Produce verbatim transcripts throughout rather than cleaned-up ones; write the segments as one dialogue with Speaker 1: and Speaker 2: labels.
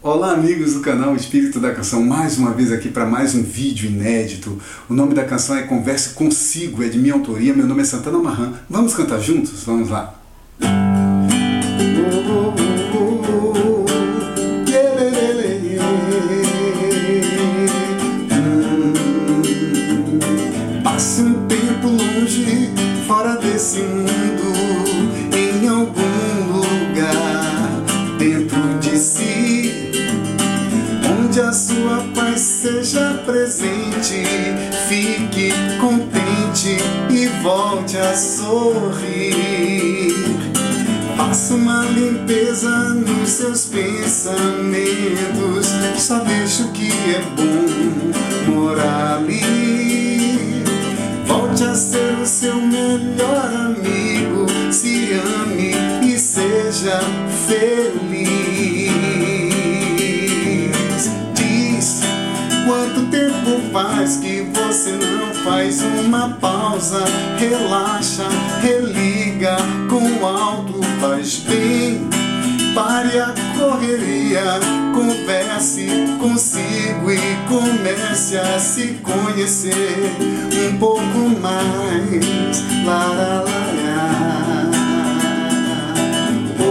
Speaker 1: Olá amigos do canal Espírito da Canção, mais uma vez aqui para mais um vídeo inédito. O nome da canção é Converse Consigo, é de minha autoria, meu nome é Santana Marran. Vamos cantar juntos? Vamos lá! Passe um tempo longe, fora desse mundo, em algum lugar dentro de si, onde a sua paz seja presente. Fique contente e volte a sorrir. Faça uma limpeza nos seus pensamentos, só deixe o que é bom morar ali. Volte a ser o seu melhor amigo, se ame e seja feliz. Diz quanto tempo faz que você não faz uma pausa, relaxa, religa com o alto, faz bem. Pare a correria, converse consigo e comece a se conhecer um pouco mais. Lá, lá, lá, lá. Oh,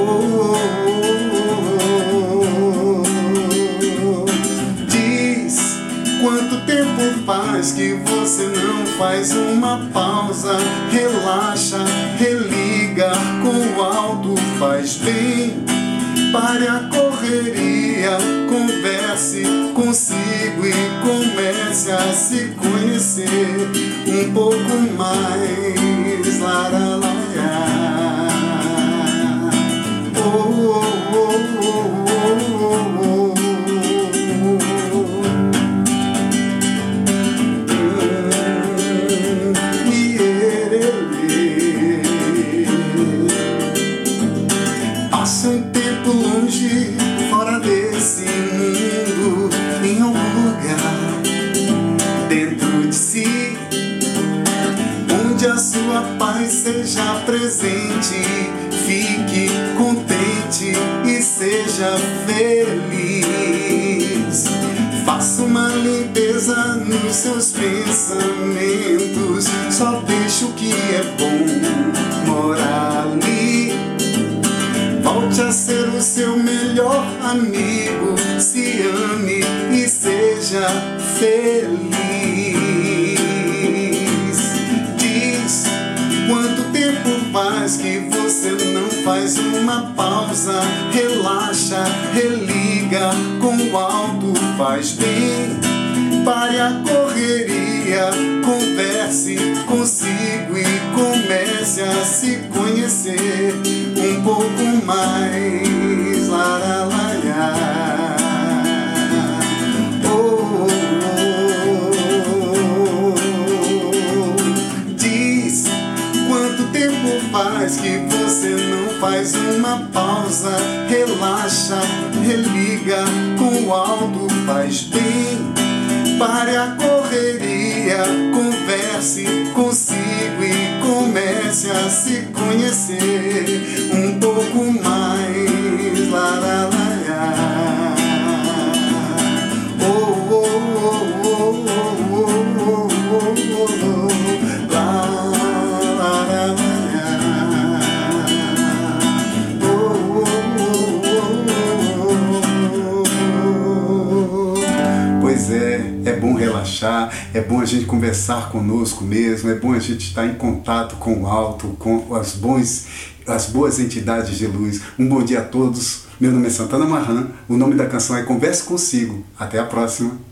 Speaker 1: oh, oh, oh. Diz quanto tempo faz que você não faz uma pausa, relaxa, religa com o alto, faz bem. Pare a correria, converse consigo e comece a se conhecer um pouco mais. Lá, lá, lá, lá. Oh, oh, oh, oh, oh, oh. Passa um tempo longe, fora desse mundo, em algum lugar dentro de si, onde a sua paz seja presente. Fique contente e seja feliz. Faça uma limpeza nos seus pensamentos, só deixe o que é bom morar ali. Volte a ser o seu melhor amigo, se ame e seja feliz. Diz quanto tempo faz que você não faz uma pausa, relaxa, religa com o alto, faz bem. Pare a correria, converse consigo e comece a se conhecer um pouco mais. Lá, lá, lá, lá. Oh, oh, oh. Diz quanto tempo faz que você não faz uma pausa, relaxa, religa com o alto, faz bem. Pare a correria, converse consigo e comece a se conhecer um pouco mais. Lá, lá, lá, lá. Oh, oh, oh, oh, oh, oh, oh, oh. Lá, lá, lá, lá. Oh, oh, oh, oh. Pois é. É bom relaxar, é bom a gente conversar conosco mesmo, é bom a gente estar em contato com o alto, com as, bons, as boas entidades de luz. Um bom dia a todos, meu nome é Santana Marran, o nome da canção é Converse Consigo. Até a próxima!